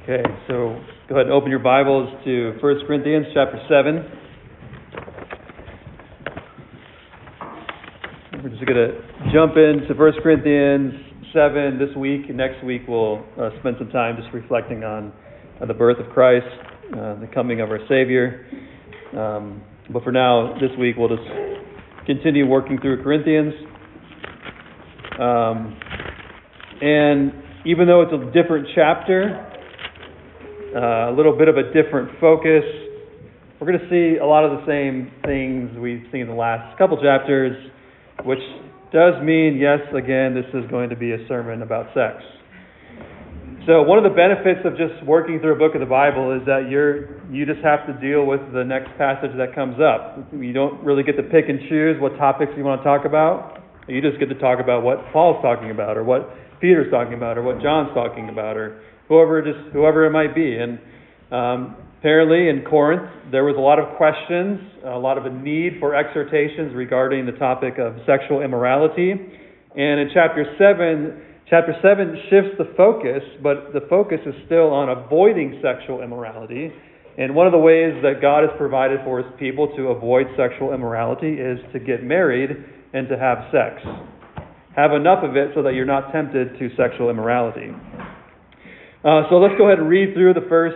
Okay, so go ahead and open your Bibles to 1 Corinthians chapter 7. We're just going to jump into 1 Corinthians 7 this week. Next week we'll spend some time just reflecting on the birth of Christ, the coming of our Savior. But for now, this week we'll just continue working through Corinthians. And even though it's a different chapter, a little bit of a different focus, we're going to see a lot of the same things we've seen in the last couple chapters, which does mean, yes, again, this is going to be a sermon about sex. So one of the benefits of just working through a book of the Bible is that you just have to deal with the next passage that comes up. You don't really get to pick and choose what topics you want to talk about. You just get to talk about what Paul's talking about, or what Peter's talking about, or what John's talking about, or whoever it might be. And apparently in Corinth, there was a lot of questions, a lot of a need for exhortations regarding the topic of sexual immorality. And in chapter 7 shifts the focus, but the focus is still on avoiding sexual immorality. And one of the ways that God has provided for His people to avoid sexual immorality is to get married and to have sex. Have enough of it so that you're not tempted to sexual immorality. So let's go ahead and read through the first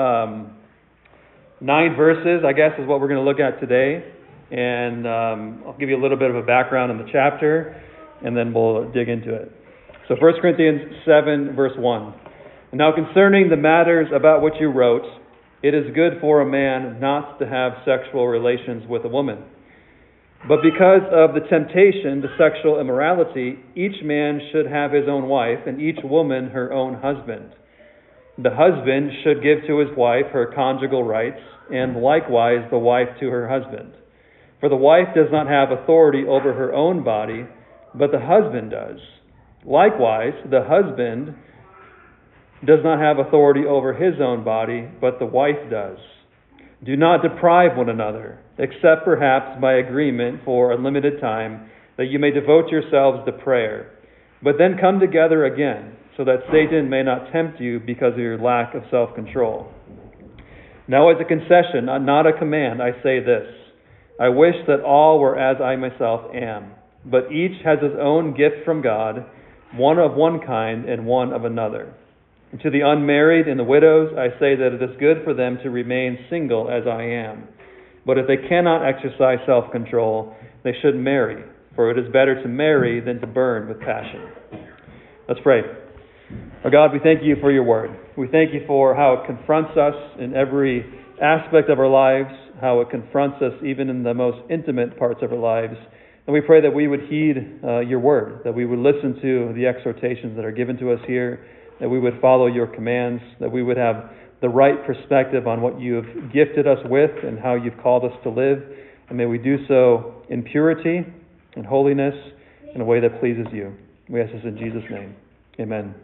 9 verses, I guess, is what we're going to look at today. And I'll give you a little bit of a background in the chapter, and then we'll dig into it. So 1 Corinthians 7, verse 1. Now concerning the matters about which you wrote, it is good for a man not to have sexual relations with a woman. But because of the temptation to sexual immorality, each man should have his own wife, and each woman her own husband. The husband should give to his wife her conjugal rights, and likewise the wife to her husband. For the wife does not have authority over her own body, but the husband does. Likewise, the husband does not have authority over his own body, but the wife does. Do not deprive one another, except perhaps by agreement for a limited time, that you may devote yourselves to prayer. But then come together again, so that Satan may not tempt you because of your lack of self-control. Now as a concession, not a command, I say this. I wish that all were as I myself am, but each has his own gift from God, one of one kind and one of another. And to the unmarried and the widows, I say that it is good for them to remain single as I am. But if they cannot exercise self-control, they should marry, for it is better to marry than to burn with passion. Let's pray. Oh God, we thank you for your word. We thank you for how it confronts us in every aspect of our lives, how it confronts us even in the most intimate parts of our lives. And we pray that we would heed your word, that we would listen to the exhortations that are given to us here, that we would follow your commands, that we would have the right perspective on what you have gifted us with and how you've called us to live. And may we do so in purity and holiness in a way that pleases you. We ask this in Jesus' name. Amen.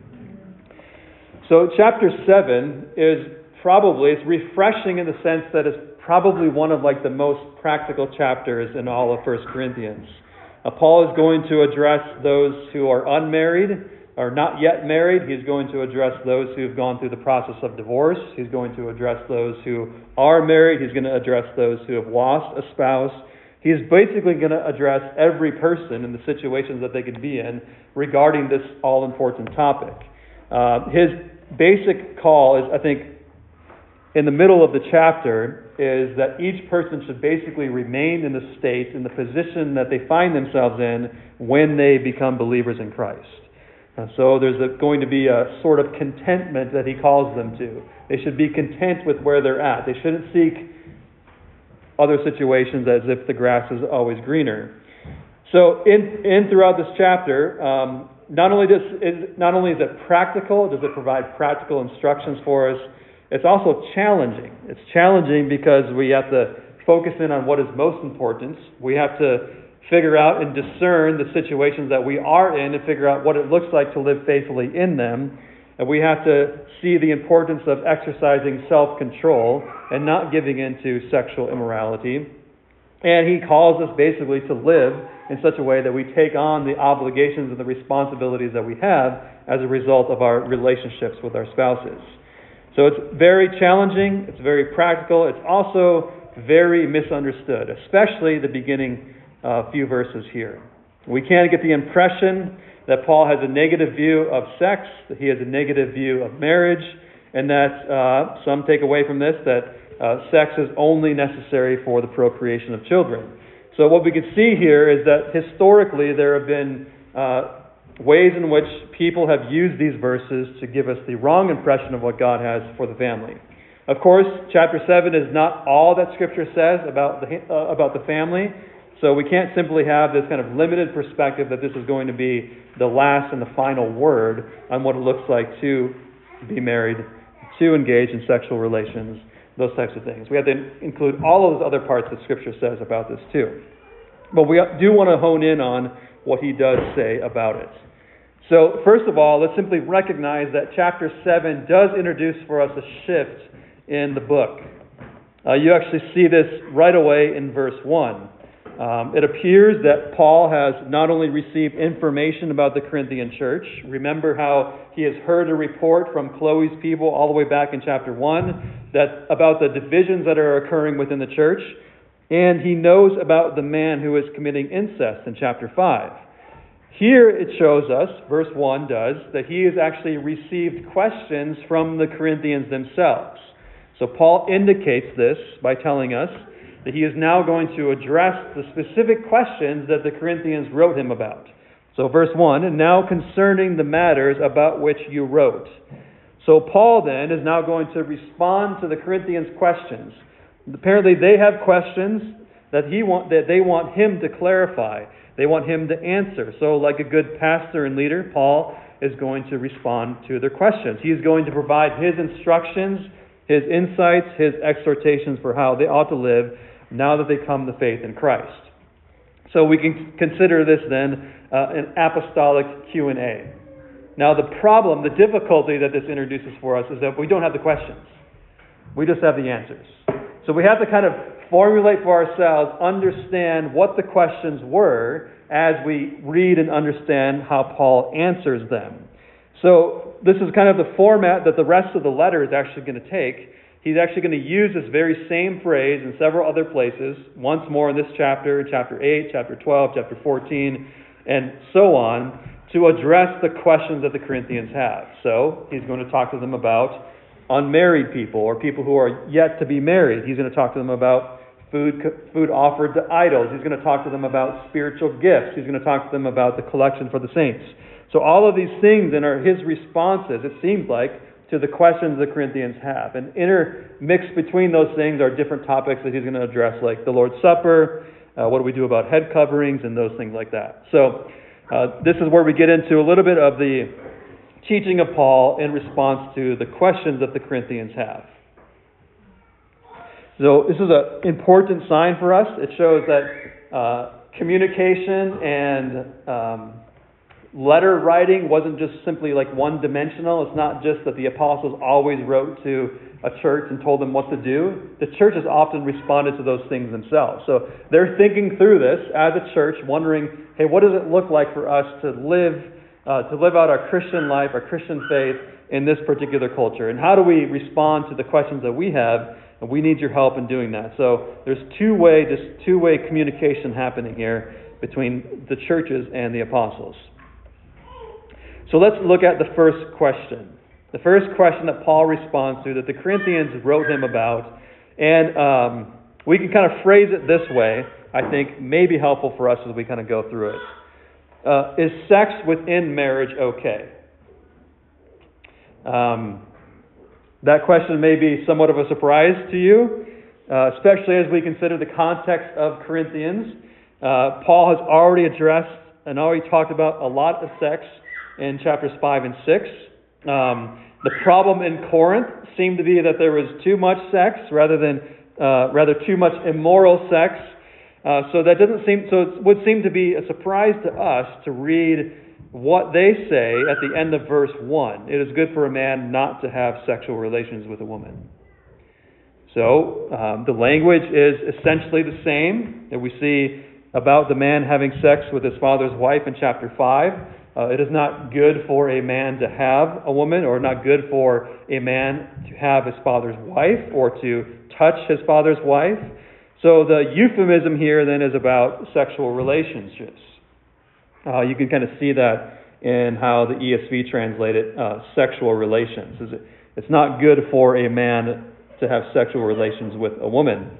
So chapter 7 is it's refreshing in the sense that it's probably one of the most practical chapters in all of 1 Corinthians. Paul is going to address those who are unmarried, are not yet married. He's going to address those who have gone through the process of divorce. He's going to address those who are married. He's going to address those who have lost a spouse. He's basically going to address every person in the situations that they could be in regarding this all-important topic. His basic call is, I think, in the middle of the chapter, is that each person should basically remain in the state, in the position that they find themselves in when they become believers in Christ. So there's going to be a sort of contentment that he calls them to. They should be content with where they're at. They shouldn't seek other situations as if the grass is always greener. So in throughout this chapter, not only is it practical, does it provide practical instructions for us, it's also challenging. It's challenging because we have to focus in on what is most important. We have to figure out and discern the situations that we are in and figure out what it looks like to live faithfully in them. And we have to see the importance of exercising self-control and not giving into sexual immorality. And he calls us basically to live in such a way that we take on the obligations and the responsibilities that we have as a result of our relationships with our spouses. So it's very challenging, it's very practical, it's also very misunderstood, especially the beginning few verses here. We can't get the impression that Paul has a negative view of sex, that he has a negative view of marriage, and that some take away from this that sex is only necessary for the procreation of children. So what we can see here is that historically there have been ways in which people have used these verses to give us the wrong impression of what God has for the family. Of course, chapter 7 is not all that Scripture says about the family, so we can't simply have this kind of limited perspective that this is going to be the last and the final word on what it looks like to be married, to engage in sexual relations, those types of things. We have to include all of those other parts that Scripture says about this too. But we do want to hone in on what he does say about it. So, first of all, let's simply recognize that chapter 7 does introduce for us a shift in the book. You actually see this right away in verse 1. It appears that Paul has not only received information about the Corinthian church. Remember how he has heard a report from Chloe's people all the way back in chapter 1 about the divisions that are occurring within the church. And he knows about the man who is committing incest in chapter 5. Here it shows us, verse 1 does, that he has actually received questions from the Corinthians themselves. So Paul indicates this by telling us that he is now going to address the specific questions that the Corinthians wrote him about. So verse 1, and now concerning the matters about which you wrote. So Paul then is now going to respond to the Corinthians' questions. Apparently they have questions that they want him to clarify. They want him to answer. So like a good pastor and leader, Paul is going to respond to their questions. He is going to provide his instructions, his insights, his exhortations for how they ought to live now that they come to faith in Christ. So we can consider this then an apostolic Q&A. Now the problem, the difficulty that this introduces for us is that we don't have the questions. We just have the answers. So we have to kind of formulate for ourselves, understand what the questions were as we read and understand how Paul answers them. So this is kind of the format that the rest of the letter is actually going to take. He's actually going to use this very same phrase in several other places, once more in this chapter, chapter 8, chapter 12, chapter 14, and so on, to address the questions that the Corinthians have. So he's going to talk to them about unmarried people or people who are yet to be married. He's going to talk to them about food offered to idols. He's going to talk to them about spiritual gifts. He's going to talk to them about the collection for the saints. So all of these things and are his responses, it seems like, to the questions the Corinthians have. And intermixed between those things are different topics that he's going to address, like the Lord's Supper, what do we do about head coverings, and those things like that. So this is where we get into a little bit of the teaching of Paul in response to the questions that the Corinthians have. So this is an important sign for us. It shows that communication and letter writing wasn't just simply like one-dimensional. It's not just that the apostles always wrote to a church and told them what to do. The church has often responded to those things themselves. So they're thinking through this as a church, wondering, hey, what does it look like for us to live out our Christian life, our Christian faith in this particular culture? And how do we respond to the questions that we have? And we need your help in doing that. So there's two-way communication happening here between the churches and the apostles. So let's look at the first question. The first question that Paul responds to, that the Corinthians wrote him about. And we can kind of phrase it this way, I think may be helpful for us as we kind of go through it. Is sex within marriage okay? That question may be somewhat of a surprise to you, especially as we consider the context of Corinthians. Paul has already addressed and already talked about a lot of sex in chapters 5 and 6. The problem in Corinth seemed to be that there was too much sex rather too much immoral sex. So it would seem to be a surprise to us to read what they say at the end of verse 1. It is good for a man not to have sexual relations with a woman. So the language is essentially the same that we see about the man having sex with his father's wife in chapter 5. It is not good for a man to have a woman, or not good for a man to have his father's wife, or to touch his father's wife. So the euphemism here then is about sexual relationships. You can kind of see that in how the ESV translated sexual relations. It's not good for a man to have sexual relations with a woman.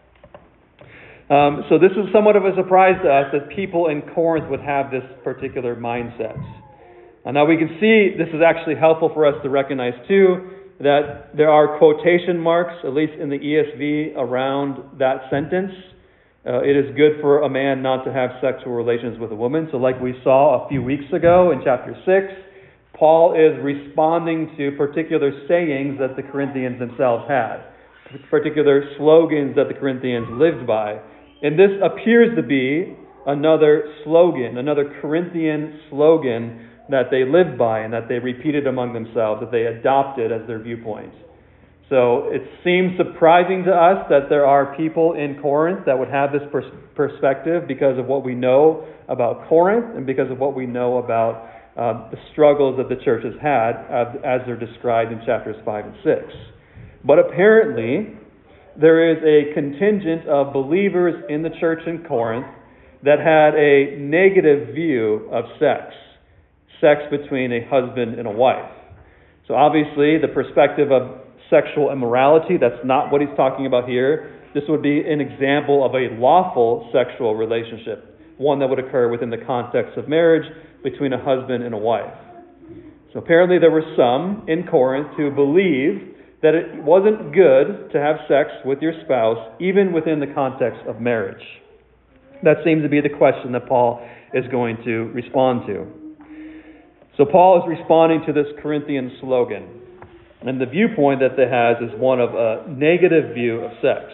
So this is somewhat of a surprise to us that people in Corinth would have this particular mindset. Now we can see this is actually helpful for us to recognize too, that there are quotation marks, at least in the ESV, around that sentence. It is good for a man not to have sexual relations with a woman. So like we saw a few weeks ago in chapter 6, Paul is responding to particular sayings that the Corinthians themselves had, particular slogans that the Corinthians lived by. And this appears to be another slogan, another Corinthian slogan that they lived by and that they repeated among themselves, that they adopted as their viewpoint. So it seems surprising to us that there are people in Corinth that would have this perspective because of what we know about Corinth and because of what we know about the struggles that the church has had as they're described in chapters 5 and 6. But apparently, there is a contingent of believers in the church in Corinth that had a negative view of sex between a husband and a wife. So obviously, the perspective of sexual immorality, that's not what he's talking about here. This would be an example of a lawful sexual relationship, one that would occur within the context of marriage between a husband and a wife. So apparently there were some in Corinth who believed that it wasn't good to have sex with your spouse, even within the context of marriage. That seems to be the question that Paul is going to respond to. So Paul is responding to this Corinthian slogan. And the viewpoint that they has is one of a negative view of sex.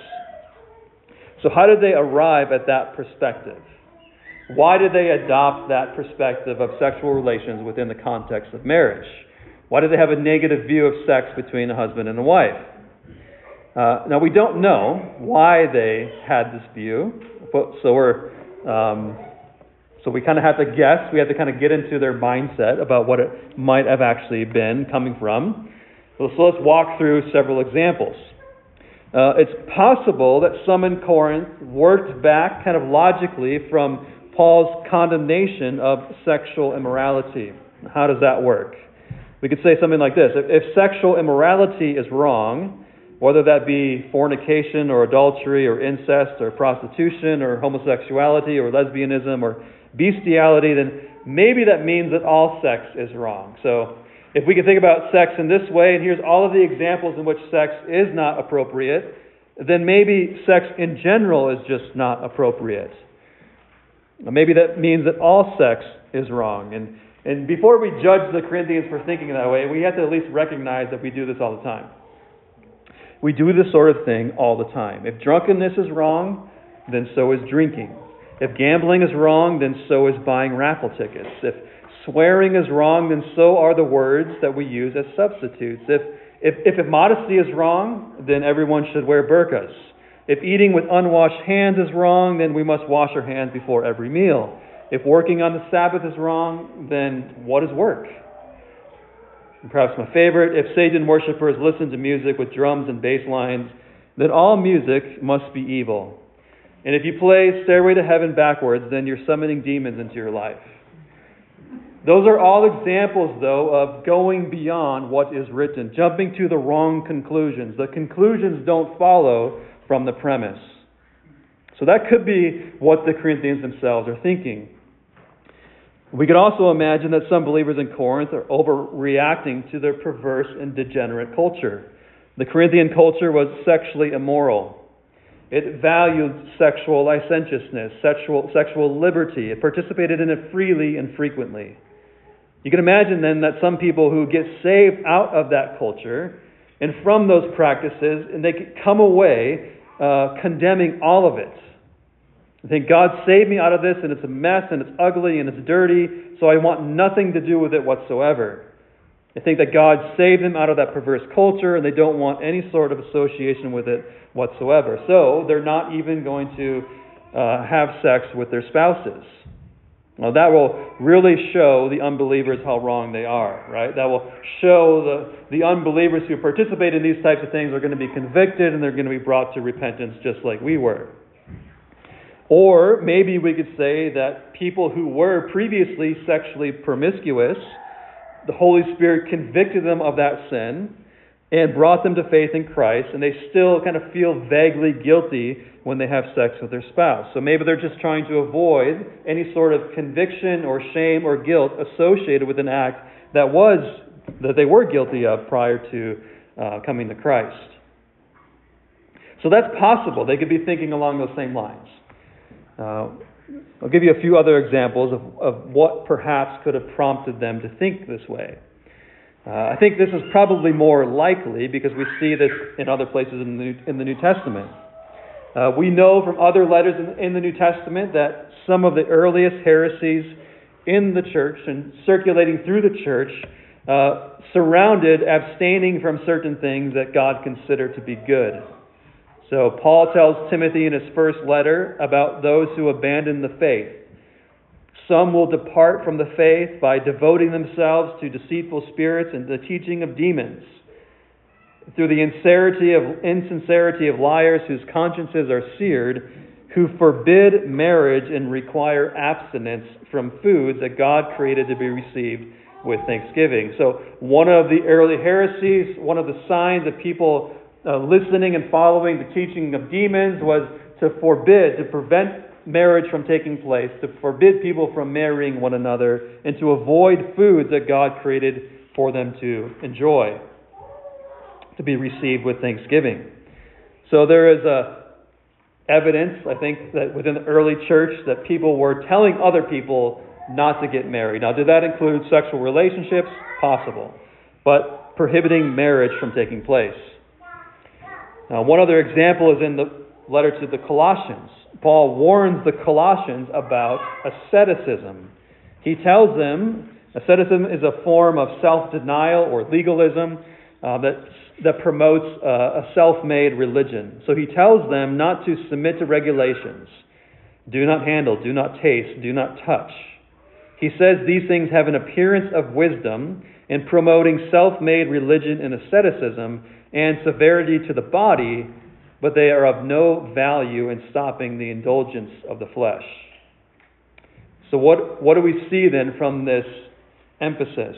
So how did they arrive at that perspective? Why did they adopt that perspective of sexual relations within the context of marriage? Why do they have a negative view of sex between a husband and a wife? Now, we don't know why they had this view, so we kind of have to guess. We have to kind of get into their mindset about what it might have actually been coming from. So let's walk through several examples. It's possible that some in Corinth worked back kind of logically from Paul's condemnation of sexual immorality. How does that work? We could say something like this. If sexual immorality is wrong, whether that be fornication or adultery or incest or prostitution or homosexuality or lesbianism or bestiality, then maybe that means that all sex is wrong. So if we can think about sex in this way, and here's all of the examples in which sex is not appropriate, then maybe sex in general is just not appropriate. Maybe that means that all sex is wrong. And before we judge the Corinthians for thinking that way, we have to at least recognize that we do this all the time. We do this sort of thing all the time. If drunkenness is wrong, then so is drinking. If gambling is wrong, then so is buying raffle tickets. If swearing is wrong, then so are the words that we use as substitutes. If immodesty is wrong, then everyone should wear burqas. If eating with unwashed hands is wrong, then we must wash our hands before every meal. If working on the Sabbath is wrong, then what is work? And perhaps my favorite, if Satan worshippers listen to music with drums and bass lines, then all music must be evil. And if you play Stairway to Heaven backwards, then you're summoning demons into your life. Those are all examples, though, of going beyond what is written, jumping to the wrong conclusions. The conclusions don't follow from the premise. So that could be what the Corinthians themselves are thinking. We could also imagine that some believers in Corinth are overreacting to their perverse and degenerate culture. The Corinthian culture was sexually immoral. It valued sexual licentiousness, sexual liberty. It participated in it freely and frequently. You can imagine then that some people who get saved out of that culture and from those practices, and they could come away condemning all of it. I think God saved me out of this, and it's a mess, and it's ugly, and it's dirty, so I want nothing to do with it whatsoever. They think that God saved them out of that perverse culture, and they don't want any sort of association with it whatsoever. So they're not even going to have sex with their spouses. Well, that will really show the unbelievers how wrong they are, right? That will show the unbelievers who participate in these types of things are going to be convicted and they're going to be brought to repentance just like we were. Or maybe we could say that people who were previously sexually promiscuous, the Holy Spirit convicted them of that sin and brought them to faith in Christ, and they still kind of feel vaguely guilty when they have sex with their spouse. So maybe they're just trying to avoid any sort of conviction or shame or guilt associated with an act that they were guilty of prior to coming to Christ. So that's possible. They could be thinking along those same lines. I'll give you a few other examples of what perhaps could have prompted them to think this way. I think this is probably more likely because we see this in other places in the New Testament. We know from other letters in the New Testament that some of the earliest heresies in the church and circulating through the church surrounded abstaining from certain things that God considered to be good. So Paul tells Timothy in his first letter about those who abandon the faith. Some will depart from the faith by devoting themselves to deceitful spirits and the teaching of demons, through the insincerity of liars whose consciences are seared, who forbid marriage and require abstinence from foods that God created to be received with thanksgiving. So one of the early heresies, one of the signs of people listening and following the teaching of demons was to prevent marriage from taking place, to forbid people from marrying one another, and to avoid foods that God created for them to enjoy, to be received with thanksgiving. So there is evidence, I think, that within the early church that people were telling other people not to get married. Now, did that include sexual relationships? Possible. But prohibiting marriage from taking place. Now, one other example is in the letter to the Colossians. Paul warns the Colossians about asceticism. He tells them asceticism is a form of self-denial or legalism that promotes a self-made religion. So he tells them not to submit to regulations. Do not handle, do not taste, do not touch. He says these things have an appearance of wisdom in promoting self-made religion and asceticism and severity to the body, but they are of no value in stopping the indulgence of the flesh. So what do we see then from this emphasis?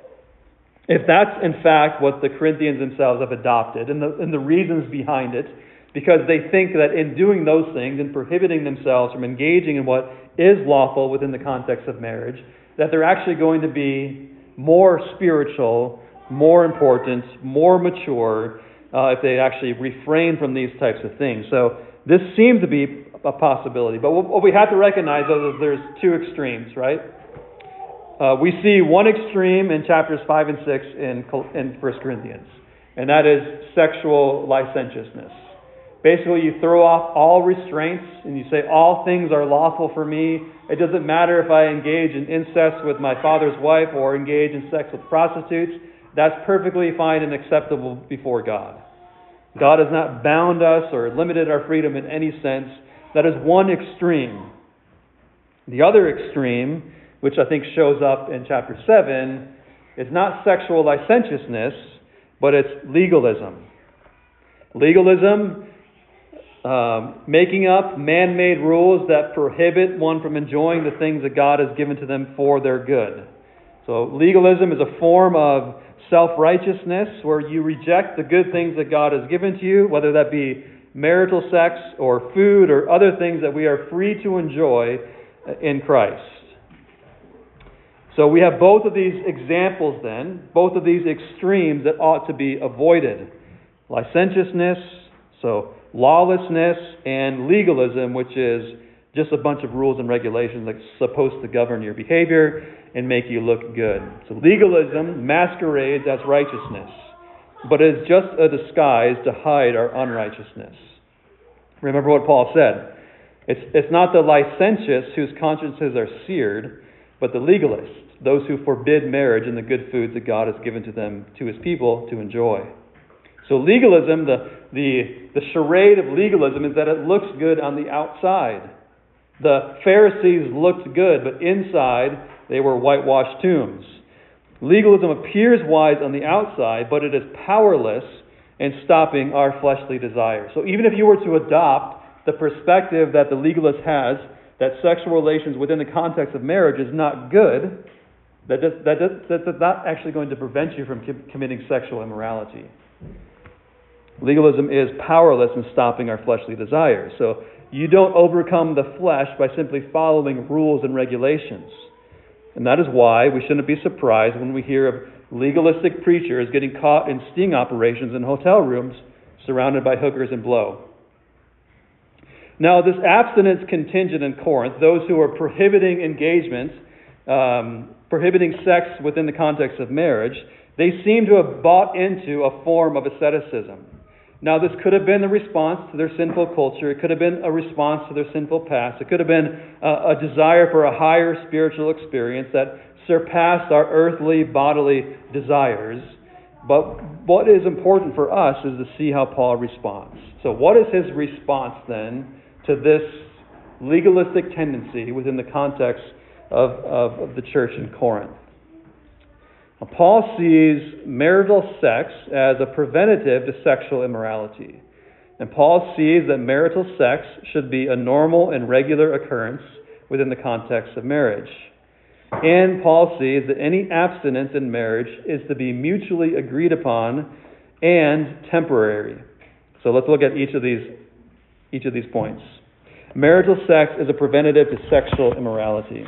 If that's in fact what the Corinthians themselves have adopted, and the reasons behind it, because they think that in doing those things and prohibiting themselves from engaging in what is lawful within the context of marriage, that they're actually going to be more spiritual, more important, more mature, if they actually refrain from these types of things. So this seems to be a possibility. But what we have to recognize, though, is there's two extremes, right? We see one extreme in chapters 5 and 6 in 1 Corinthians, and that is sexual licentiousness. Basically, you throw off all restraints and you say, all things are lawful for me. It doesn't matter if I engage in incest with my father's wife or engage in sex with prostitutes. That's perfectly fine and acceptable before God. God has not bound us or limited our freedom in any sense. That is one extreme. The other extreme, which I think shows up in chapter 7, is not sexual licentiousness, but it's legalism. Legalism, making up man-made rules that prohibit one from enjoying the things that God has given to them for their good. So legalism is a form of self-righteousness where you reject the good things that God has given to you, whether that be marital sex or food or other things that we are free to enjoy in Christ. So we have both of these examples then, both of these extremes that ought to be avoided. Licentiousness, so lawlessness, and legalism, which is just a bunch of rules and regulations that's supposed to govern your behavior and make you look good. So legalism masquerades as righteousness, but is just a disguise to hide our unrighteousness. Remember what Paul said. It's not the licentious whose consciences are seared, but the legalists, those who forbid marriage and the good foods that God has given to them, to his people, to enjoy. So legalism, the charade of legalism is that it looks good on the outside, The Pharisees looked good, but inside they were whitewashed tombs. Legalism appears wise on the outside, but it is powerless in stopping our fleshly desires. So even if you were to adopt the perspective that the legalist has, that sexual relations within the context of marriage is not good, that's not actually going to prevent you from committing sexual immorality. Legalism is powerless in stopping our fleshly desires. So you don't overcome the flesh by simply following rules and regulations. And that is why we shouldn't be surprised when we hear of legalistic preachers getting caught in sting operations in hotel rooms surrounded by hookers and blow. Now, this abstinence contingent in Corinth, those who are prohibiting engagement, prohibiting sex within the context of marriage, they seem to have bought into a form of asceticism. Now, this could have been a response to their sinful culture. It could have been a response to their sinful past. It could have been a desire for a higher spiritual experience that surpassed our earthly, bodily desires. But what is important for us is to see how Paul responds. So what is his response then to this legalistic tendency within the context of the church in Corinth? Now, Paul sees marital sex as a preventative to sexual immorality. And Paul sees that marital sex should be a normal and regular occurrence within the context of marriage. And Paul sees that any abstinence in marriage is to be mutually agreed upon and temporary. So let's look at each of these points. Marital sex is a preventative to sexual immorality.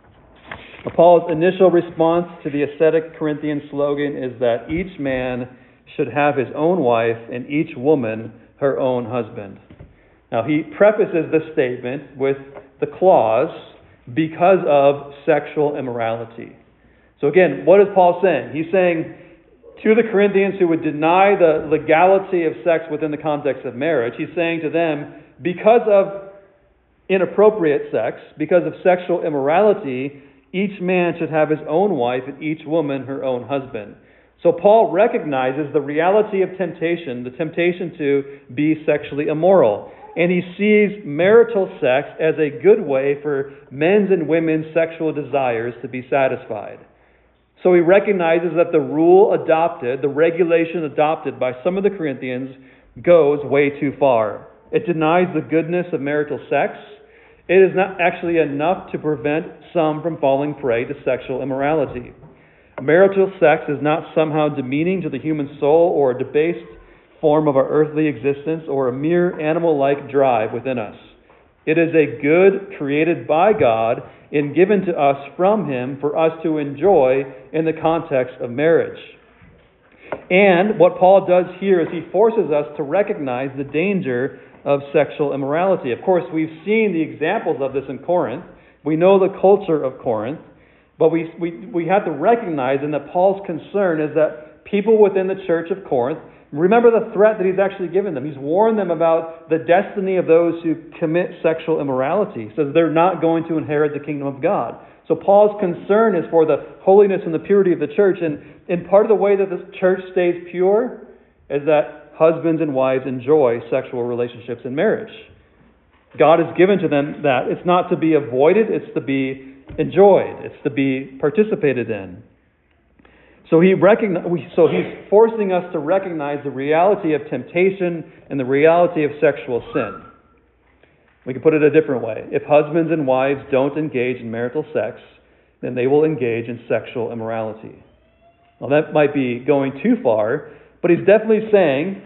Paul's initial response to the ascetic Corinthian slogan is that each man should have his own wife and each woman her own husband. Now, he prefaces this statement with the clause, because of sexual immorality. So again, what is Paul saying? He's saying to the Corinthians who would deny the legality of sex within the context of marriage, he's saying to them, because of inappropriate sex, because of sexual immorality, each man should have his own wife and each woman her own husband. So Paul recognizes the reality of temptation, the temptation to be sexually immoral. And he sees marital sex as a good way for men's and women's sexual desires to be satisfied. So he recognizes that the rule adopted, the regulation adopted by some of the Corinthians goes way too far. It denies the goodness of marital sex. It is not actually enough to prevent some from falling prey to sexual immorality. Marital sex is not somehow demeaning to the human soul or a debased form of our earthly existence or a mere animal-like drive within us. It is a good created by God and given to us from Him for us to enjoy in the context of marriage. And what Paul does here is he forces us to recognize the danger of sexual immorality. Of course, we've seen the examples of this in Corinth. We know the culture of Corinth, but we have to recognize, and that Paul's concern is that people within the church of Corinth, remember the threat that he's actually given them. He's warned them about the destiny of those who commit sexual immorality. He says they're not going to inherit the kingdom of God. So Paul's concern is for the holiness and the purity of the church, and part of the way that the church stays pure is that husbands and wives enjoy sexual relationships in marriage. God has given to them that. It's not to be avoided, it's to be enjoyed. It's to be participated in. So he's forcing us to recognize the reality of temptation and the reality of sexual sin. We can put it a different way. If husbands and wives don't engage in marital sex, then they will engage in sexual immorality. Now that might be going too far, but he's definitely saying,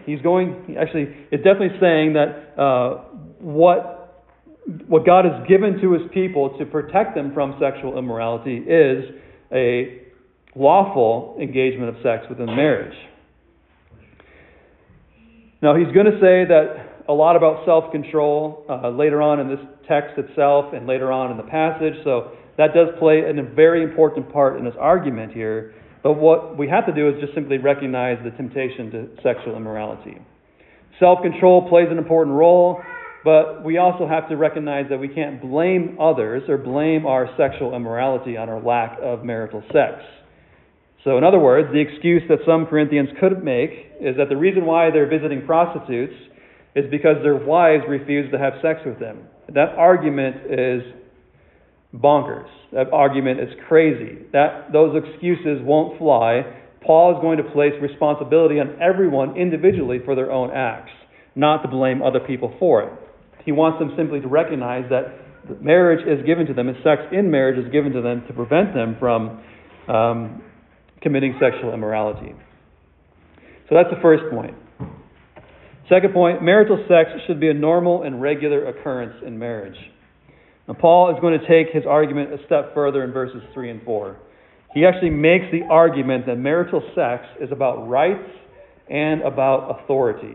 that what God has given to His people to protect them from sexual immorality is a lawful engagement of sex within marriage. Now, he's going to say that a lot about self-control later on in this text itself and later on in the passage, so that does play a very important part in his argument here. But what we have to do is just simply recognize the temptation to sexual immorality. Self-control plays an important role, but we also have to recognize that we can't blame others or blame our sexual immorality on our lack of marital sex. So in other words, the excuse that some Corinthians could make is that the reason why they're visiting prostitutes is because their wives refuse to have sex with them. That argument is bonkers. That argument is crazy. Those excuses won't fly. Paul is going to place responsibility on everyone individually for their own acts, not to blame other people for it. He wants them simply to recognize that marriage is given to them, and sex in marriage is given to them to prevent them from committing sexual immorality. So that's the first point. Second point, marital sex should be a normal and regular occurrence in marriage. Now, Paul is going to take his argument a step further in verses 3 and 4. He actually makes the argument that marital sex is about rights and about authority.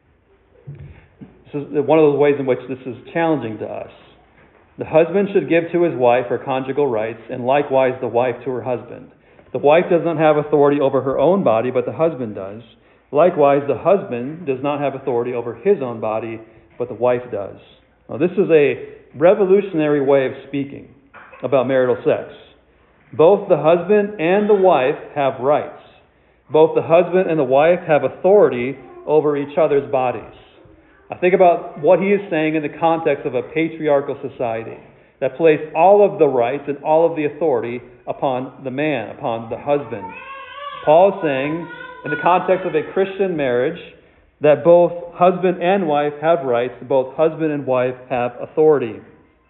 This is one of those ways in which this is challenging to us. The husband should give to his wife her conjugal rights, and likewise the wife to her husband. The wife does not have authority over her own body, but the husband does. Likewise, the husband does not have authority over his own body, but the wife does. Now, this is a revolutionary way of speaking about marital sex. Both the husband and the wife have rights. Both the husband and the wife have authority over each other's bodies. Now, think about what he is saying in the context of a patriarchal society that placed all of the rights and all of the authority upon the man, upon the husband. Paul is saying, in the context of a Christian marriage, that both husband and wife have rights, both husband and wife have authority.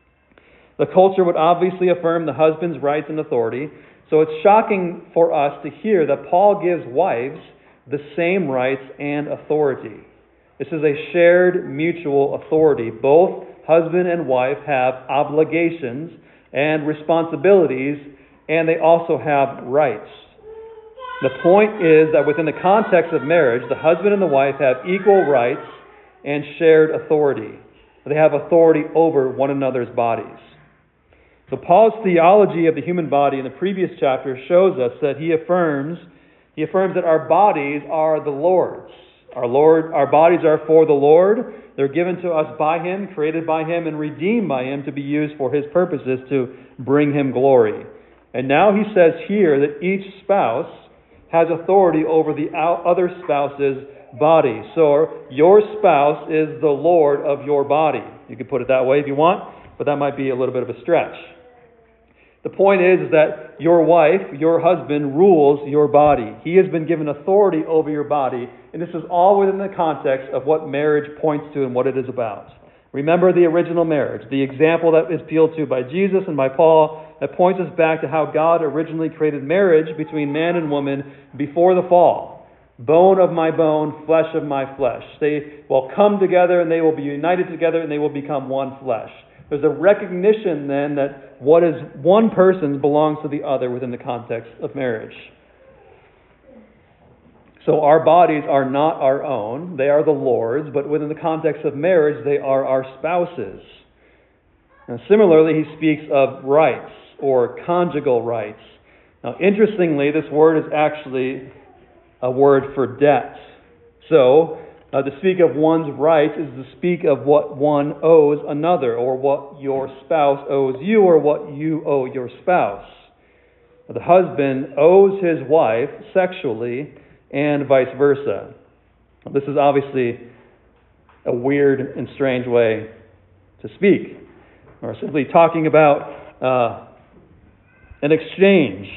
The culture would obviously affirm the husband's rights and authority, so it's shocking for us to hear that Paul gives wives the same rights and authority. This is a shared mutual authority. Both husband and wife have obligations and responsibilities, and they also have rights. The point is that within the context of marriage, the husband and the wife have equal rights and shared authority. They have authority over one another's bodies. So Paul's theology of the human body in the previous chapter shows us that he affirms that our bodies are the Lord's. Our bodies are for the Lord. They're given to us by Him, created by Him, and redeemed by Him to be used for His purposes to bring Him glory. And now he says here that each spouse has authority over the other spouse's body. So your spouse is the Lord of your body. You can put it that way if you want, but that might be a little bit of a stretch. The point is that your wife, your husband, rules your body. He has been given authority over your body, and this is all within the context of what marriage points to and what it is about. Remember the original marriage, the example that is appealed to by Jesus and by Paul, that points us back to how God originally created marriage between man and woman before the fall. Bone of my bone, flesh of my flesh. They will come together and they will be united together and they will become one flesh. There's a recognition then that what is one person belongs to the other within the context of marriage. So our bodies are not our own. They are the Lord's, but within the context of marriage, they are our spouses. Now, similarly, he speaks of rights or conjugal rights. Now, interestingly, this word is actually a word for debt. So, to speak of one's rights is to speak of what one owes another, or what your spouse owes you, or what you owe your spouse. The husband owes his wife sexually, and vice versa. This is obviously a weird and strange way to speak. Or simply talking about an exchange.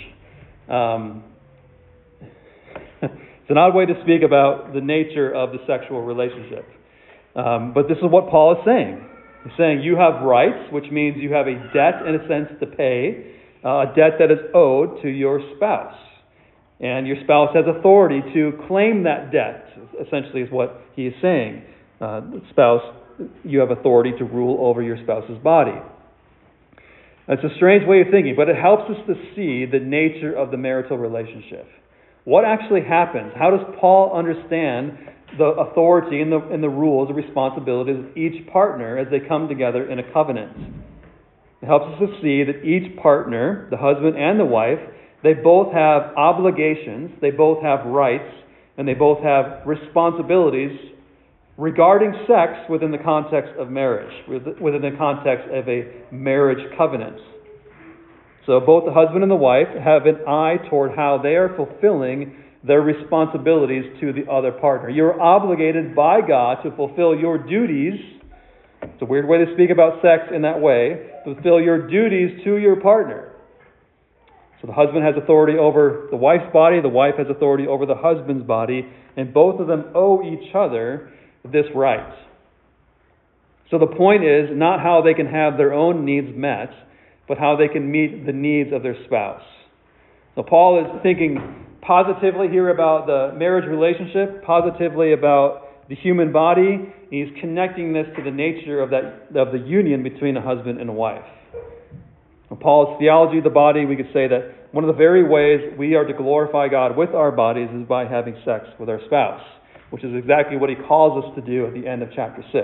It's an odd way to speak about the nature of the sexual relationship. But this is what Paul is saying. He's saying you have rights, which means you have a debt, in a sense, to pay, a debt that is owed to your spouse. And your spouse has authority to claim that debt, essentially is what he is saying. Spouse, you have authority to rule over your spouse's body. That's a strange way of thinking, but it helps us to see the nature of the marital relationship. What actually happens? How does Paul understand the authority and the rules, the responsibilities of each partner as they come together in a covenant? It helps us to see that each partner, the husband and the wife, they both have obligations, they both have rights, and they both have responsibilities regarding sex within the context of marriage, within the context of a marriage covenant. So both the husband and the wife have an eye toward how they are fulfilling their responsibilities to the other partner. You're obligated by God to fulfill your duties It's a weird way to speak about sex in that way. Fulfill your duties to your partner. So the husband has authority over the wife's body, the wife has authority over the husband's body, and both of them owe each other this right. So the point is not how they can have their own needs met, but how they can meet the needs of their spouse. So Paul is thinking positively here about the marriage relationship, positively about the human body. He's connecting this to the nature of the union between a husband and a wife. In Paul's theology of the body, we could say that one of the very ways we are to glorify God with our bodies is by having sex with our spouse, which is exactly what he calls us to do at the end of chapter 6.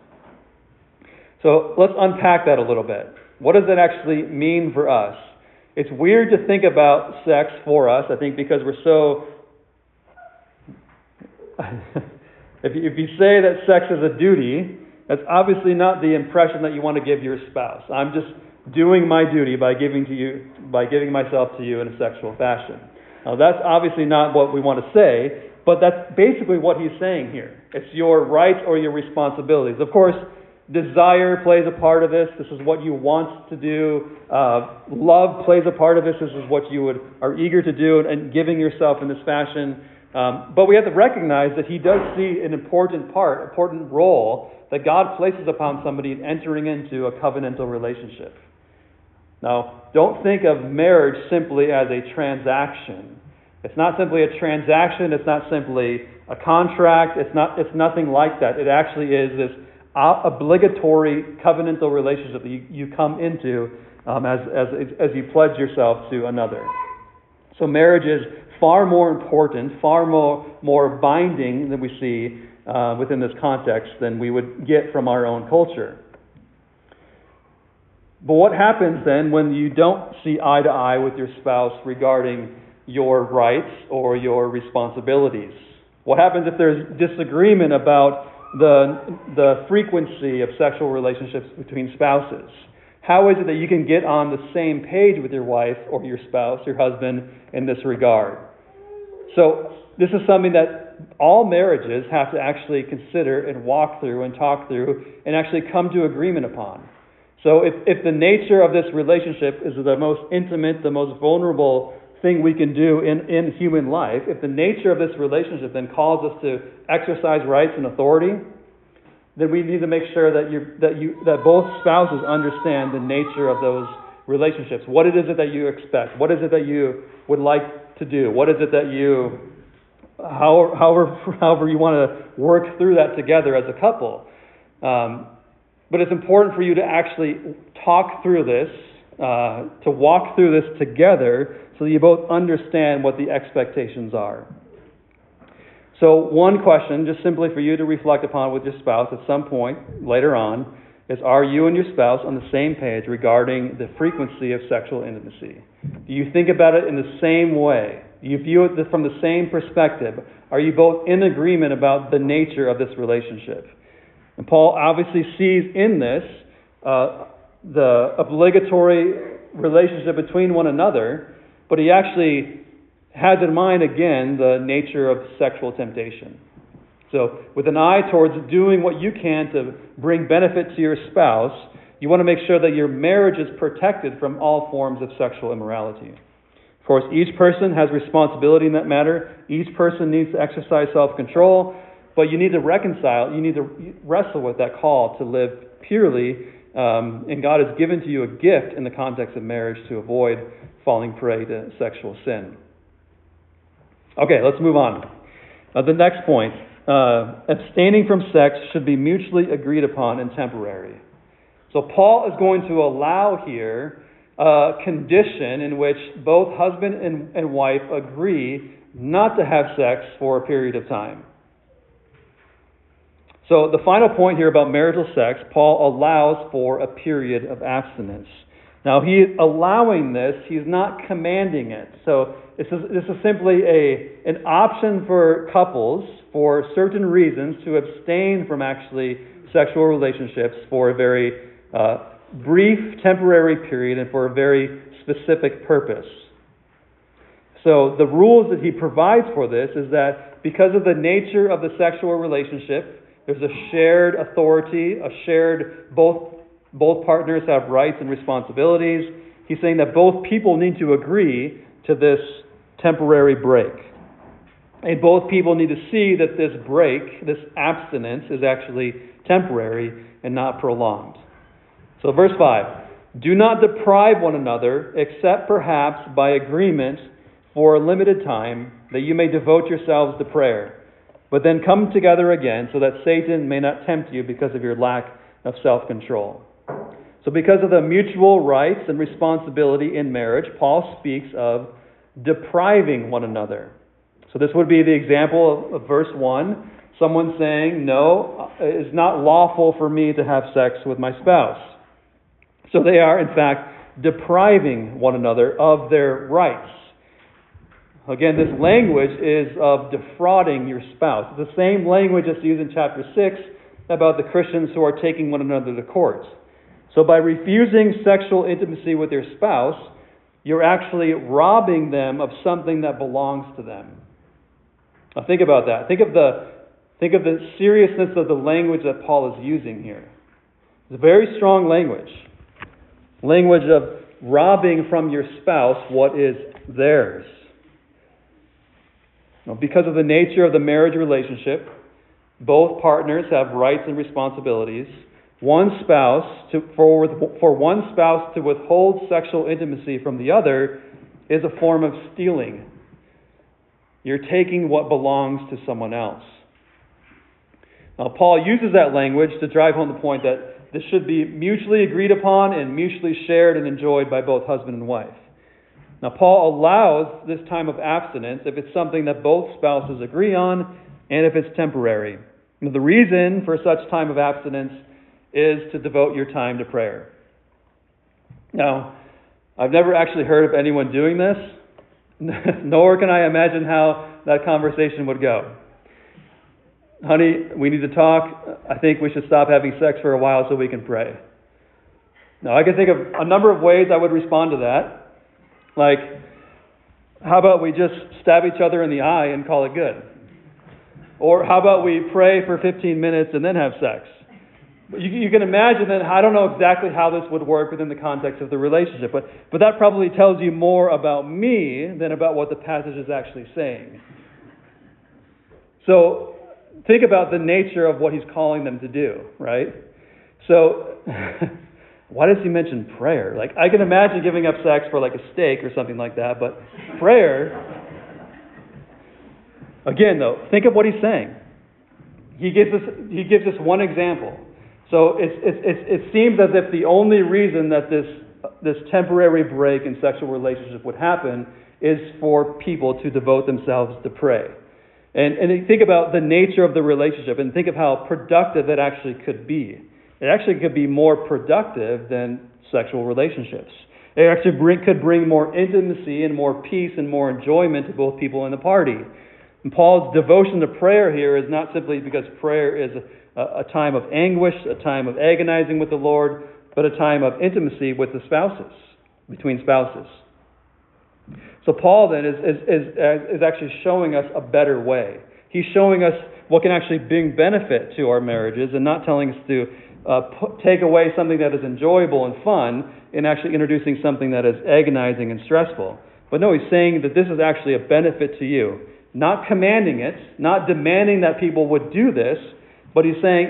So let's unpack that a little bit. What does that actually mean for us? It's weird to think about sex for us, I think, because we're so... if you say that sex is a duty, that's obviously not the impression that you want to give your spouse. I'm just doing my duty by giving myself to you in a sexual fashion. Now, that's obviously not what we want to say, but that's basically what he's saying here. It's your rights or your responsibilities. Of course, desire plays a part of this. This is what you want to do. Love plays a part of this. This is what you are eager to do and giving yourself in this fashion. But we have to recognize that he does see an important role that God places upon somebody in entering into a covenantal relationship. Now, don't think of marriage simply as a transaction. It's not simply a transaction. It's not simply a contract. It's nothing like that. It actually is this obligatory covenantal relationship that you come into as you pledge yourself to another. So marriage is far more important, far more binding than we see within this context than we would get from our own culture. But what happens then when you don't see eye to eye with your spouse regarding your rights or your responsibilities? What happens if there's disagreement about the frequency of sexual relationships between spouses? How is it that you can get on the same page with your wife or your spouse, your husband, in this regard? So this is something that all marriages have to actually consider and walk through and talk through and actually come to agreement upon. So if the nature of this relationship is the most intimate, the most vulnerable thing we can do in human life, if the nature of this relationship then calls us to exercise rights and authority, then we need to make sure that both spouses understand the nature of those relationships. What it is that you expect? What is it that you would like to do? What is it that you, however you want to work through that together as a couple? But it's important for you to actually talk through this, to walk through this together so that you both understand what the expectations are. So one question, just simply for you to reflect upon with your spouse at some point later on, is are you and your spouse on the same page regarding the frequency of sexual intimacy? Do you think about it in the same way? Do you view it from the same perspective? Are you both in agreement about the nature of this relationship? And Paul obviously sees in this the obligatory relationship between one another, but he actually has in mind, again, the nature of sexual temptation. So with an eye towards doing what you can to bring benefit to your spouse, you want to make sure that your marriage is protected from all forms of sexual immorality. Of course, each person has responsibility in that matter. Each person needs to exercise self-control, but you need to reconcile, you need to wrestle with that call to live purely, and God has given to you a gift in the context of marriage to avoid falling prey to sexual sin. Okay, let's move on. The next point, abstaining from sex should be mutually agreed upon and temporary. So Paul is going to allow here a condition in which both husband and wife agree not to have sex for a period of time. So the final point here about marital sex, Paul allows for a period of abstinence. Now, he is allowing this. He's not commanding it. So this is simply an option for couples for certain reasons to abstain from actually sexual relationships for a very brief, temporary period and for a very specific purpose. So the rules that he provides for this is that because of the nature of the sexual relationship There's a shared authority, both partners have rights and responsibilities. He's saying that both people need to agree to this temporary break. And both people need to see that this break, this abstinence, is actually temporary and not prolonged. So verse 5, do not deprive one another, except perhaps by agreement for a limited time, that you may devote yourselves to prayer. But then come together again, so that Satan may not tempt you because of your lack of self-control. So because of the mutual rights and responsibility in marriage, Paul speaks of depriving one another. So this would be the example of verse 1. Someone saying, no, it is not lawful for me to have sex with my spouse. So they are, in fact, depriving one another of their rights. Again, this language is of defrauding your spouse. It's the same language that's used in chapter 6 about the Christians who are taking one another to court. So by refusing sexual intimacy with your spouse, you're actually robbing them of something that belongs to them. Now think about that. Think of the seriousness of the language that Paul is using here. It's a very strong language. Language of robbing from your spouse what is theirs. Now, because of the nature of the marriage relationship, both partners have rights and responsibilities. For one spouse to withhold sexual intimacy from the other is a form of stealing. You're taking what belongs to someone else. Now, Paul uses that language to drive home the point that this should be mutually agreed upon and mutually shared and enjoyed by both husband and wife. Now, Paul allows this time of abstinence if it's something that both spouses agree on and if it's temporary. Now, the reason for such time of abstinence is to devote your time to prayer. Now, I've never actually heard of anyone doing this, nor can I imagine how that conversation would go. Honey, we need to talk. I think we should stop having sex for a while so we can pray. Now, I can think of a number of ways I would respond to that. Like, how about we just stab each other in the eye and call it good? Or how about we pray for 15 minutes and then have sex? You can imagine that. I don't know exactly how this would work within the context of the relationship, but that probably tells you more about me than about what the passage is actually saying. So think about the nature of what he's calling them to do, right? So why does he mention prayer? Like, I can imagine giving up sex for like a steak or something like that, but prayer, again though, think of what he's saying. He gives us one example. So it seems as if the only reason that this temporary break in sexual relationship would happen is for people to devote themselves to pray. And think about the nature of the relationship and think of how productive it actually could be. It actually could be more productive than sexual relationships. It actually could bring more intimacy and more peace and more enjoyment to both people in the party. And Paul's devotion to prayer here is not simply because prayer is a time of anguish, a time of agonizing with the Lord, but a time of intimacy with the spouses, between spouses. So Paul then is actually showing us a better way. He's showing us what can actually bring benefit to our marriages and not telling us to take away something that is enjoyable and fun and actually introducing something that is agonizing and stressful. But no, he's saying that this is actually a benefit to you. Not commanding it, not demanding that people would do this, but he's saying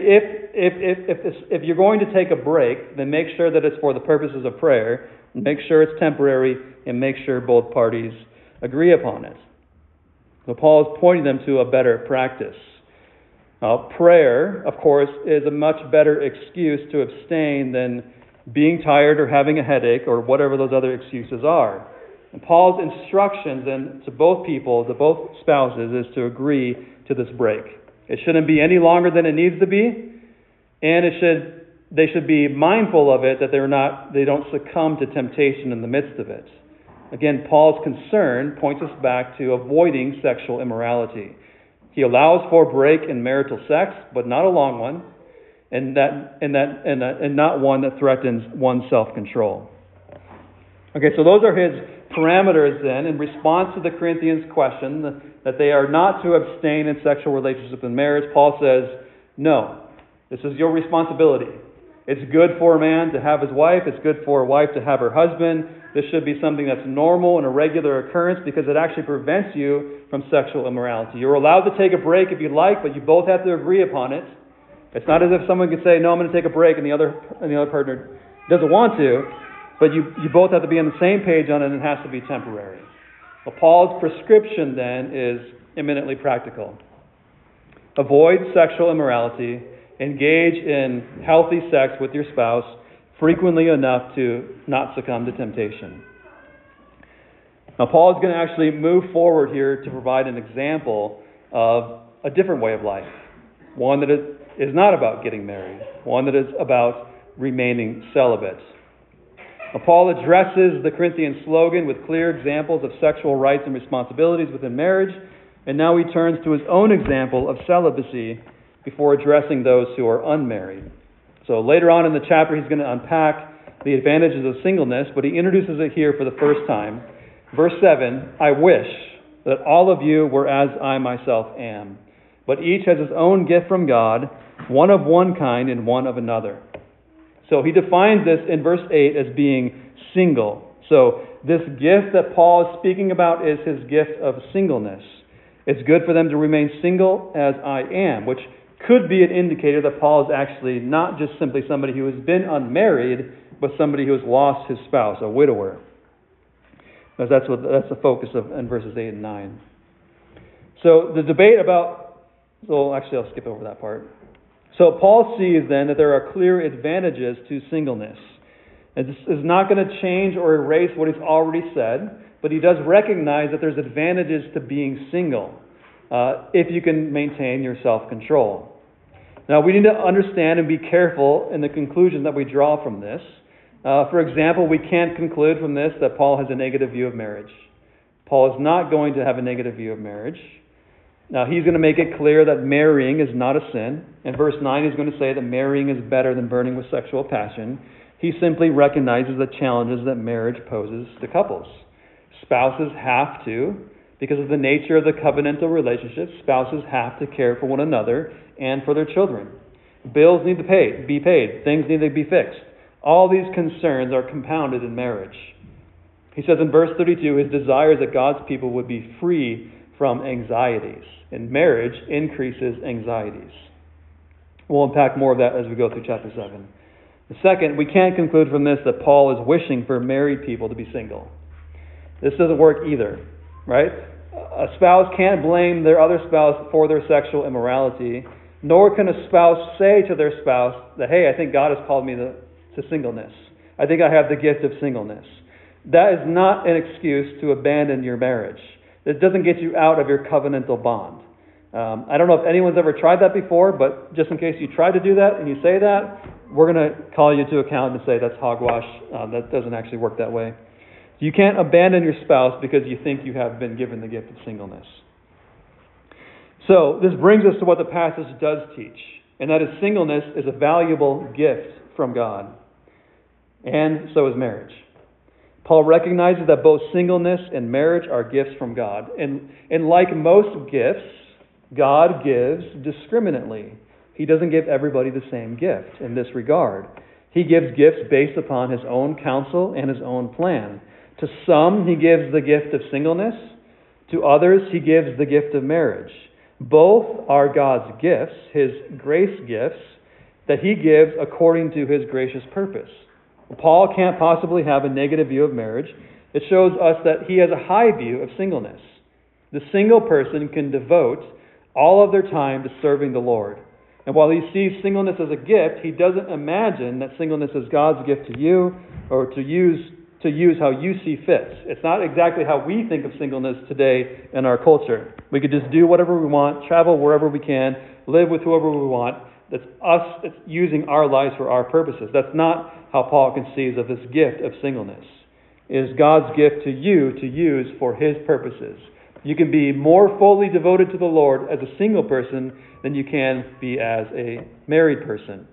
if you're going to take a break, then make sure that it's for the purposes of prayer, make sure it's temporary, and make sure both parties agree upon it. So Paul is pointing them to a better practice. Prayer, of course, is a much better excuse to abstain than being tired or having a headache or whatever those other excuses are. And Paul's instructions then to both people, to both spouses, is to agree to this break. It shouldn't be any longer than it needs to be, and they should be mindful of it, that they don't succumb to temptation in the midst of it. Again, Paul's concern points us back to avoiding sexual immorality. He allows for a break in marital sex, but not a long one, and not one that threatens one's self-control. Okay, so those are his parameters then in response to the Corinthians' question that they are not to abstain in sexual relationships in marriage. Paul says, No, this is your responsibility. It's good for a man to have his wife. It's good for a wife to have her husband. This should be something that's normal and a regular occurrence because it actually prevents you from sexual immorality. You're allowed to take a break if you like, but you both have to agree upon it. It's not as if someone can say, no, I'm going to take a break, and the other partner doesn't want to, but you both have to be on the same page on it, and it has to be temporary. Well, Paul's prescription then is eminently practical. Avoid sexual immorality. Engage in healthy sex with your spouse frequently enough to not succumb to temptation. Now, Paul is going to actually move forward here to provide an example of a different way of life. One that is not about getting married. One that is about remaining celibate. Now, Paul addresses the Corinthian slogan with clear examples of sexual rights and responsibilities within marriage, and now he turns to his own example of celibacy before addressing those who are unmarried. So later on in the chapter, he's going to unpack the advantages of singleness, but he introduces it here for the first time. Verse 7, I wish that all of you were as I myself am, but each has his own gift from God, one of one kind and one of another. So he defines this in verse 8 as being single. So this gift that Paul is speaking about is his gift of singleness. It's good for them to remain single as I am, which could be an indicator that Paul is actually not just simply somebody who has been unmarried, but somebody who has lost his spouse, a widower. Because that's the focus of in verses 8 and 9. So the debate about... I'll skip over that part. So Paul sees then that there are clear advantages to singleness. And this is not going to change or erase what he's already said, but he does recognize that there's advantages to being single if you can maintain your self-control. Now, we need to understand and be careful in the conclusion that we draw from this. For example, we can't conclude from this that Paul has a negative view of marriage. Paul is not going to have a negative view of marriage. Now, he's going to make it clear that marrying is not a sin. In verse 9, he's going to say that marrying is better than burning with sexual passion. He simply recognizes the challenges that marriage poses to couples. Spouses have to, because of the nature of the covenantal relationship, spouses have to care for one another and for their children. Bills need to be paid. Things need to be fixed. All these concerns are compounded in marriage. He says in verse 32, his desire is that God's people would be free from anxieties. And marriage increases anxieties. We'll unpack more of that as we go through chapter 7. The second, we can't conclude from this that Paul is wishing for married people to be single. This doesn't work either, right? A spouse can't blame their other spouse for their sexual immorality, nor can a spouse say to their spouse that, hey, I think God has called me to singleness. I think I have the gift of singleness. That is not an excuse to abandon your marriage. It doesn't get you out of your covenantal bond. I don't know if anyone's ever tried that before, but just in case you try to do that and you say that, we're going to call you to account and say that's hogwash. That doesn't actually work that way. You can't abandon your spouse because you think you have been given the gift of singleness. So this brings us to what the passage does teach, and that is singleness is a valuable gift from God. And so is marriage. Paul recognizes that both singleness and marriage are gifts from God. And like most gifts, God gives discriminately. He doesn't give everybody the same gift in this regard. He gives gifts based upon his own counsel and his own plan. To some, he gives the gift of singleness. To others, he gives the gift of marriage. Both are God's gifts, his grace gifts, that he gives according to his gracious purpose. Paul can't possibly have a negative view of marriage. It shows us that he has a high view of singleness. The single person can devote all of their time to serving the Lord. And while he sees singleness as a gift, he doesn't imagine that singleness is God's gift to you or to use how you see fit. It's not exactly how we think of singleness today in our culture. We could just do whatever we want, travel wherever we can, live with whoever we want. That's us. It's using our lives for our purposes. That's not how Paul conceives of this gift of singleness. It is God's gift to you to use for his purposes. You can be more fully devoted to the Lord as a single person than you can be as a married person,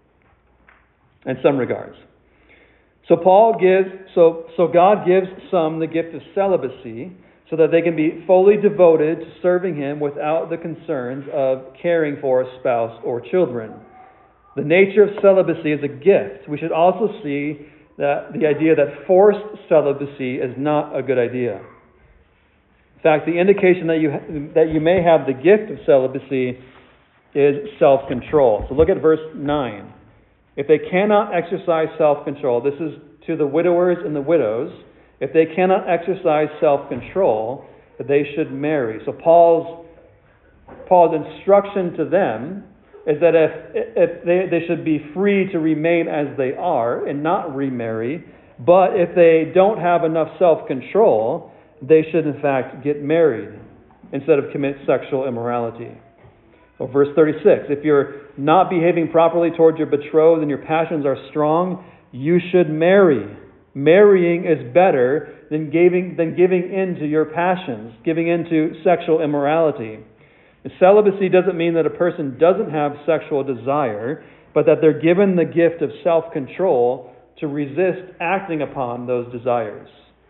in some regards. So God gives some the gift of celibacy so that they can be fully devoted to serving Him without the concerns of caring for a spouse or children. The nature of celibacy is a gift. We should also see that the idea that forced celibacy is not a good idea. In fact, the indication that you may have the gift of celibacy is self-control. So look at verse 9. If they cannot exercise self-control, this is to the widowers and the widows, if they cannot exercise self-control, that they should marry. So Paul's instruction to them is that if they should be free to remain as they are and not remarry, but if they don't have enough self-control, they should in fact get married instead of commit sexual immorality. Or verse 36, if you're not behaving properly towards your betrothed and your passions are strong, you should marry. Marrying is better than giving in to your passions, giving in to sexual immorality. And celibacy doesn't mean that a person doesn't have sexual desire, but that they're given the gift of self-control to resist acting upon those desires.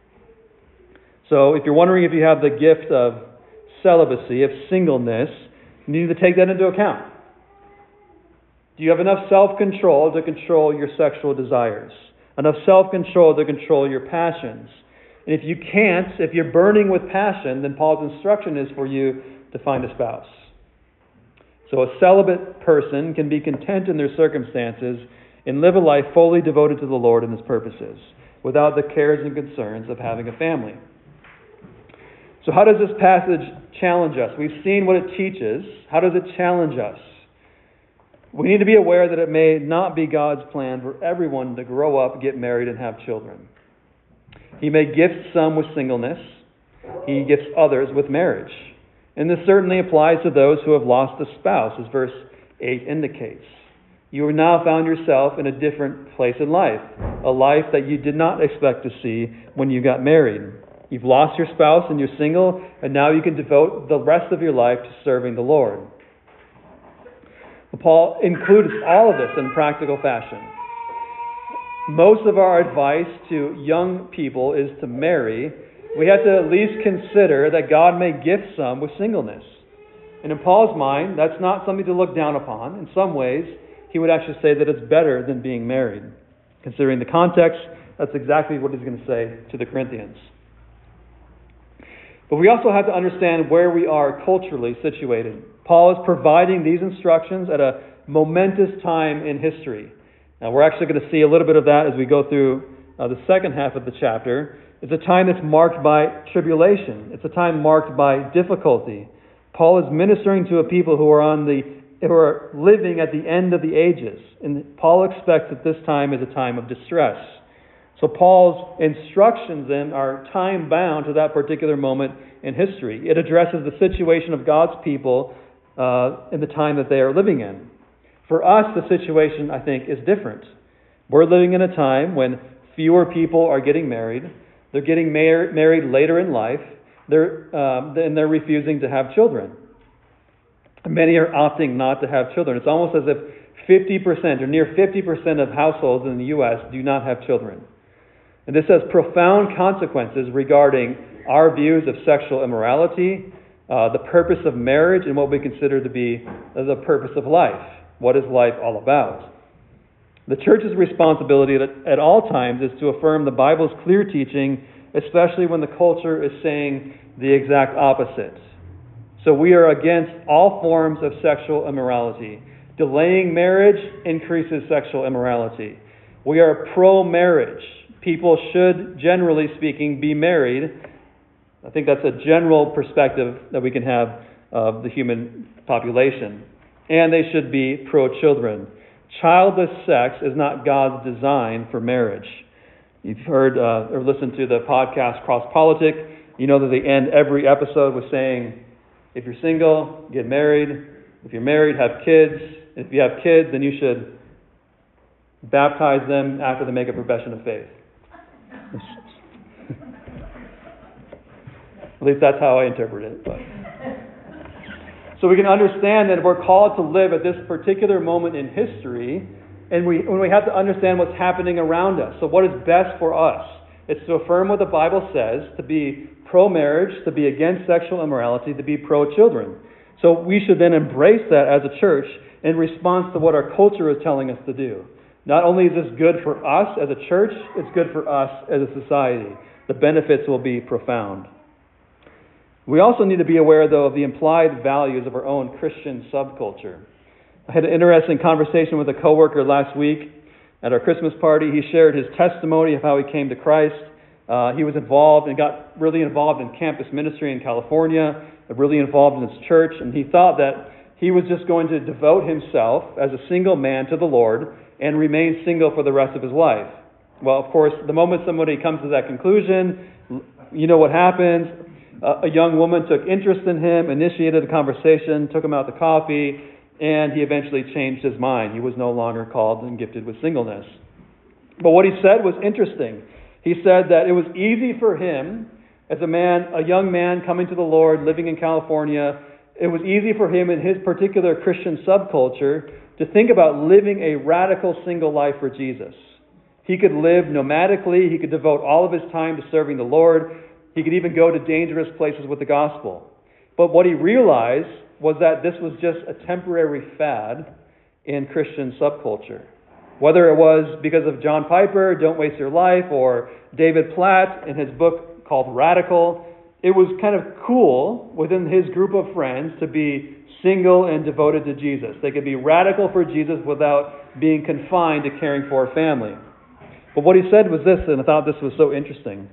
So if you're wondering if you have the gift of celibacy, of singleness, you need to take that into account. Do you have enough self-control to control your sexual desires? Enough self-control to control your passions? And if you can't, if you're burning with passion, then Paul's instruction is for you to find a spouse. So a celibate person can be content in their circumstances and live a life fully devoted to the Lord and His purposes, without the cares and concerns of having a family. So how does this passage challenge us? We've seen what it teaches. How does it challenge us? We need to be aware that it may not be God's plan for everyone to grow up, get married, and have children. He may gift some with singleness. He gifts others with marriage. And this certainly applies to those who have lost a spouse, as verse 8 indicates. You have now found yourself in a different place in life, a life that you did not expect to see when you got married. You've lost your spouse and you're single, and now you can devote the rest of your life to serving the Lord. Paul includes all of this in practical fashion. Most of our advice to young people is to marry. We have to at least consider that God may gift some with singleness. And in Paul's mind, that's not something to look down upon. In some ways, he would actually say that it's better than being married. Considering the context, that's exactly what he's going to say to the Corinthians. But we also have to understand where we are culturally situated. Paul is providing these instructions at a momentous time in history. Now, we're actually going to see a little bit of that as we go through the second half of the chapter. It's a time that's marked by tribulation. It's a time marked by difficulty. Paul is ministering to a people who are living at the end of the ages. And Paul expects that this time is a time of distress. So Paul's instructions then are time-bound to that particular moment in history. It addresses the situation of God's people in the time that they are living in. For us, the situation, I think, is different. We're living in a time when fewer people are getting married. They're getting married later in life. And they're refusing to have children. Many are opting not to have children. It's almost as if 50% or near 50% of households in the U.S. do not have children. And this has profound consequences regarding our views of sexual immorality, the purpose of marriage, and what we consider to be the purpose of life. What is life all about? The church's responsibility at all times is to affirm the Bible's clear teaching, especially when the culture is saying the exact opposite. So we are against all forms of sexual immorality. Delaying marriage increases sexual immorality. We are pro-marriage. People should, generally speaking, be married. I think that's a general perspective that we can have of the human population. And they should be pro-children. Childless sex is not God's design for marriage. You've heard or listened to the podcast Cross Politic. You know that they end every episode with saying, if you're single, get married. If you're married, have kids. If you have kids, then you should baptize them after they make a profession of faith. At least that's how I interpret it. But. So we can understand that we're called to live at this particular moment in history, and when we have to understand what's happening around us. So what is best for us? It's to affirm what the Bible says, to be pro-marriage, to be against sexual immorality, to be pro-children. So we should then embrace that as a church in response to what our culture is telling us to do. Not only is this good for us as a church, it's good for us as a society. The benefits will be profound. We also need to be aware, though, of the implied values of our own Christian subculture. I had an interesting conversation with a coworker last week at our Christmas party. He shared his testimony of how he came to Christ. He was involved and got really involved in campus ministry in California, really involved in his church, and he thought that he was just going to devote himself as a single man to the Lord and remain single for the rest of his life. Well, of course, the moment somebody comes to that conclusion, you know what happens. A young woman took interest in him, initiated a conversation, took him out to coffee, and he eventually changed his mind. He was no longer called and gifted with singleness. But what he said was interesting. He said that it was easy for him, as a young man coming to the Lord, living in California, it was easy for him in his particular Christian subculture to think about living a radical single life for Jesus. He could live nomadically. He could devote all of his time to serving the Lord. He could even go to dangerous places with the gospel. But what he realized was that this was just a temporary fad in Christian subculture. Whether it was because of John Piper, Don't Waste Your Life, or David Platt in his book called Radical, it was kind of cool within his group of friends to be single and devoted to Jesus. They could be radical for Jesus without being confined to caring for a family. But what he said was this, and I thought this was so interesting.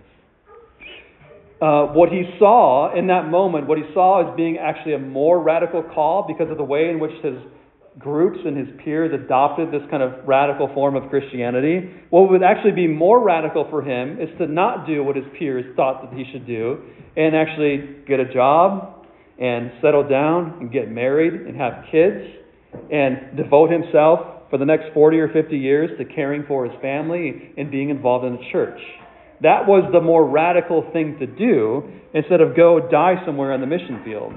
What he saw in that moment, what he saw as being actually a more radical call because of the way in which his groups and his peers adopted this kind of radical form of Christianity. What would actually be more radical for him is to not do what his peers thought that he should do and actually get a job and settle down and get married and have kids and devote himself for the next 40 or 50 years to caring for his family and being involved in the church. That was the more radical thing to do instead of go die somewhere on the mission field.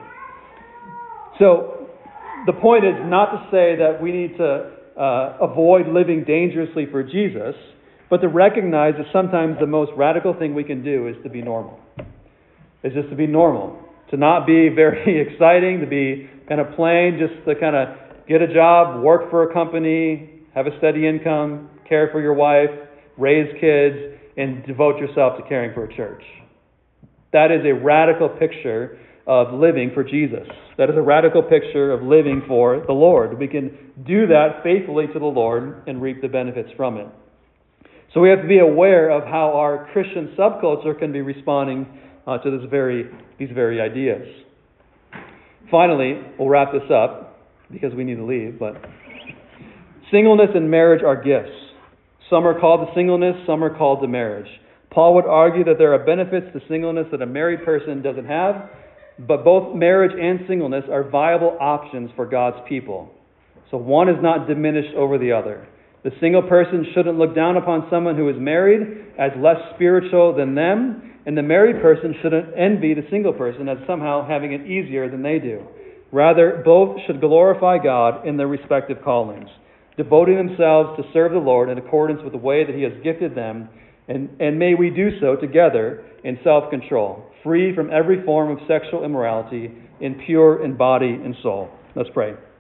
So the point is not to say that we need to avoid living dangerously for Jesus, but to recognize that sometimes the most radical thing we can do is to be normal. It's just to be normal. To not be very exciting, to be kind of plain, just to kind of get a job, work for a company, have a steady income, care for your wife, raise kids, and devote yourself to caring for a church. That is a radical picture of living for Jesus. That is a radical picture of living for the Lord. We can do that faithfully to the Lord and reap the benefits from it. So we have to be aware of how our Christian subculture can be responding to these very ideas. Finally, we'll wrap this up because we need to leave, but singleness and marriage are gifts. Some are called to singleness, some are called to marriage. Paul would argue that there are benefits to singleness that a married person doesn't have, but both marriage and singleness are viable options for God's people. So one is not diminished over the other. The single person shouldn't look down upon someone who is married as less spiritual than them, and the married person shouldn't envy the single person as somehow having it easier than they do. Rather, both should glorify God in their respective callings, devoting themselves to serve the Lord in accordance with the way that He has gifted them, and may we do so together in self-control, free from every form of sexual immorality, and pure in body and soul. Let's pray.